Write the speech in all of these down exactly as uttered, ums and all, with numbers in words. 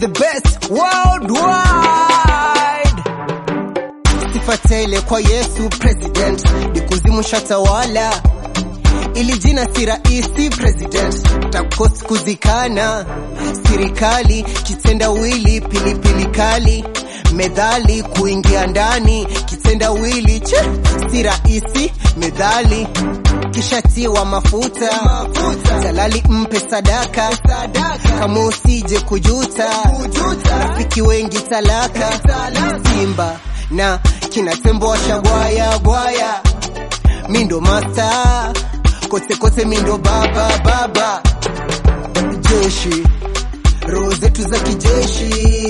the best worldwide. Sifa tele kwa Yesu president, ni kuzimu shatawala. Ili jina si raisi president, takosi kuzikana. Serikali kitenda wili, pilipili kali. Medhali kuingia ndani, kitenda wili che, si raisi medhali. Kishatiwa mafuta, mafuta. Jalali mpe sadaka, sadaka. Kama usije kujuta, kujuta. Rafiki wengi talaka, talaka. Simba na kina tembo washa gwaya, gwaya. Mindo master, kote kote mindo baba, baba. Jeshi, roho zetu za kijeshi.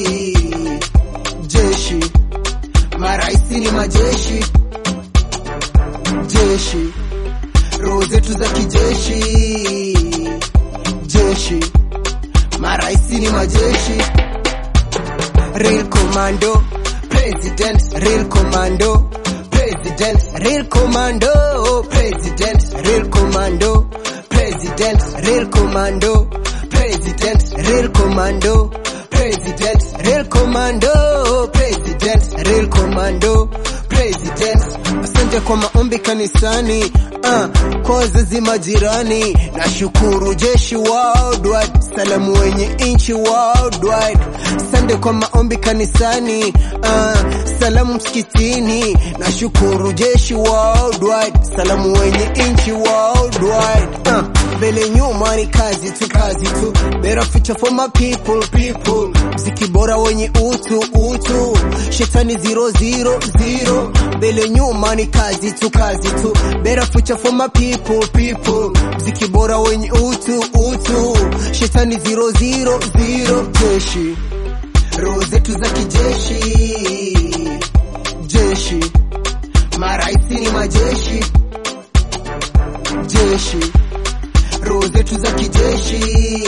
Jeshi, maraisi ni majeshi. Jeshi, roho zetu za kijeshi. Jeshi, maraisi ni majeshi. Real commando, president. Real commando, president. Real commando, president. Real commando, president. Real commando, president. Real commando, president. Real commando, president. Real commando, president. Asante kwa maombi kanisani, uh, kwa wazazi majirani. Nashukuru jeshi worldwide, salamu wenye inchi worldwide. Asante kwa maombi kanisani, uh, salamu msikitini. Nashukuru jeshi worldwide, salamu wenye inchi worldwide. uh, Mbele nyuma ni kazi tu, kazi tu. Better future for my people, people. Mziki bora wenye utu, utu. Shetani zero, zero, zero. Mbele nyuma ni kazi tu, kazi tu. Better future for my people, people. Mziki bora wenye utu, utu. Shetani zero, zero, zero. Jeshi, roho zetu za kijeshi. Jeshi, maraisi ni majeshi. Jeshi, roho zetu za kijeshi.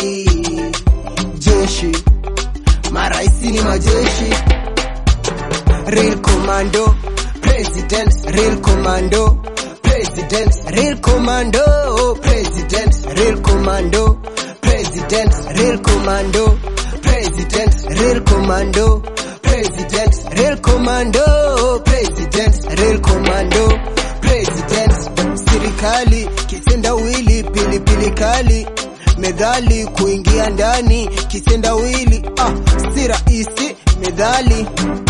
Jeshi, maraisi ni majeshi. Real commando, president. Real commando, president. Real commando, president. Real commando, president. Real commando, president. Real commando, president. Real commando, president. Real commando, president. Serikali kitenda wili, pilipili kali. Medhali kuingia ndani, kitenda wili, ah, si raisi medhali.